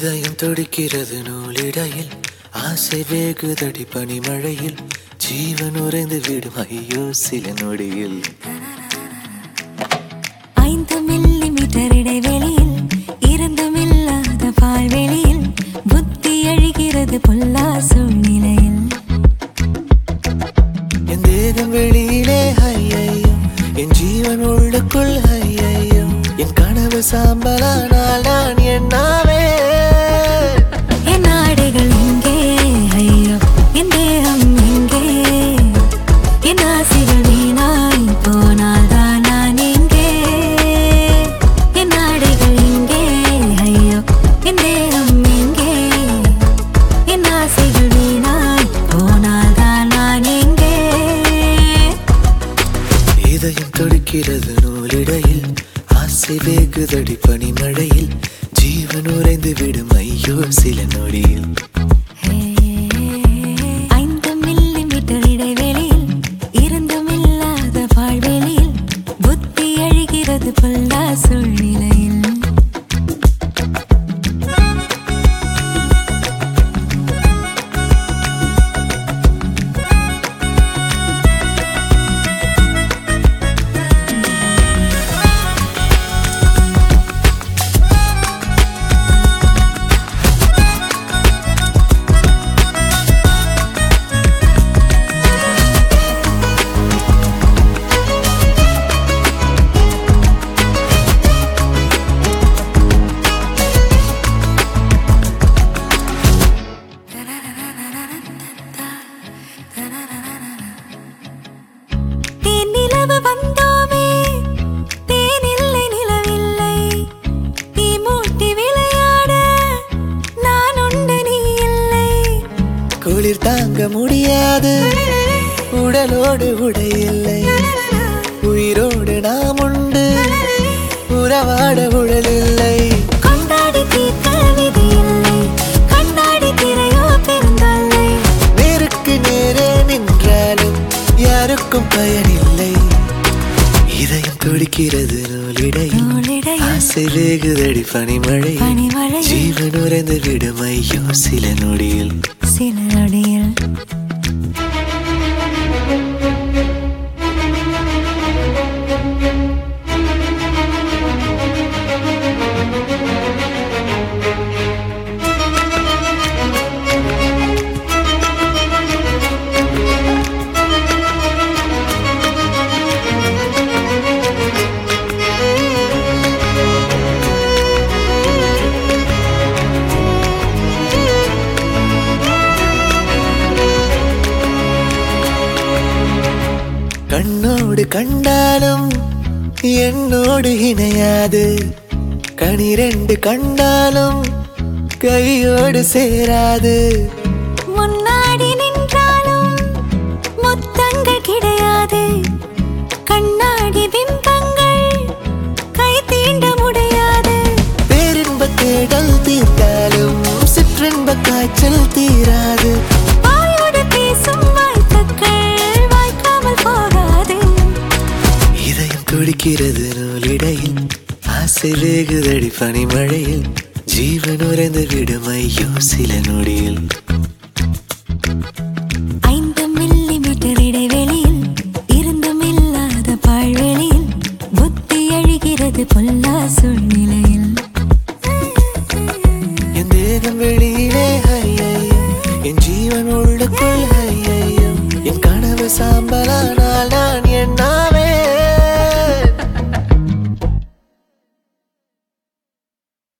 இதயம் துடிக்கிறது நூலிடையில், ஆசை வேகுதடி பனிமழையில், ஜீவன் உறைந்து விடும் ஐயோ சில நொடியில். 5 மில்லிமீட்டர் இடைவெளியில், இருந்துமில்லாத பால்வெளியில், புத்தி அழிகிறது பொல்லா சூழ்நிலையில். என் தேகம் வெளியிலே ஐயையோ, என் ஜீவன் உள்ளுக்குள் ஐயையோ, என் கனவு சாம்பலானால் நான் என்னாவே. என் ஆடைகள் எங்கே ஐயோ, என் தேகம் எங்கே, என் ஆசைகள் வீணாய் போனால் தான் நான் எங்கே. என் ஆடைகள் எங்கே ஐயோ, என் தேகம் எங்கே, என் ஆசைகள் வீணாய் போனால் தான் நான் எங்கே. இதயம் துடிக்கிறது நூலிடையில், ஆசை வேகுதடி பனிமழையில், ஜீவன் உறைந்து விடும் ஐயோ சில நொடியில். 5 மில்லிமீட்டர் இடைவெளியில், இருந்துமில்லாத பால்வெளியில், புத்தி அழிகிறது பொல்லா சூழ்நிலையில். குளிர் தாங்க முடியாது, உடலோடு உடையில்லை, உயிரோடு நாம் உண்டு, உறவாட உடல் இல்லை. கொண்டாடி தீர்க்க விதி இல்லை, கண்ணாடி திரையோ பெருந்தல்லை. நேருக்கு நேரே நின்றாலும் யாருக்கும் பயனில்லை. இதயம் துடிக்கிறது நூலிடையில், ஆசை வேகுதடி பனிமழை, ஜீவன் உறைந்து விடும் ஐயோ சில நொடியில். சில நொடியில் கண்ணோடு கண்டாலும் என்னோடு இணையாது, கனிரெண்டு கண்டாலும் கையோடு சேராது. முன்னாடி நின்றாலும் முத்தங்கள் கிடையாது, கண்ணாடி பிம்பங்கள் கை தீண்ட முடியாது. பேரின்ப தேடல் தீர்த்தாலும் சிற்றின்ப காய்ச்சல் தீராது. வாயோடு பேசும் வாழ்த்துக்கள் வாய்க்காமல் போகாது. இதயம் துடிக்கிறது நூலிடையில், ஆசை வேகுதடி பனிமழையில், ஜீவன் உறைந்து விடும் ஐயோ சில நொடியில். 5 மில்லிமீட்டர் இடைவெளியில், இருந்துமில்லாத பால்வெளியில், புத்தி அழிகிறது பொல்லா சூழ்நிலையில். என் தேகம் வெளியிலே ஐயையோ, என் ஜீவன் உள்ளுக்குள் ஐயையோ, என் கனவு சாம்பலானால் நான்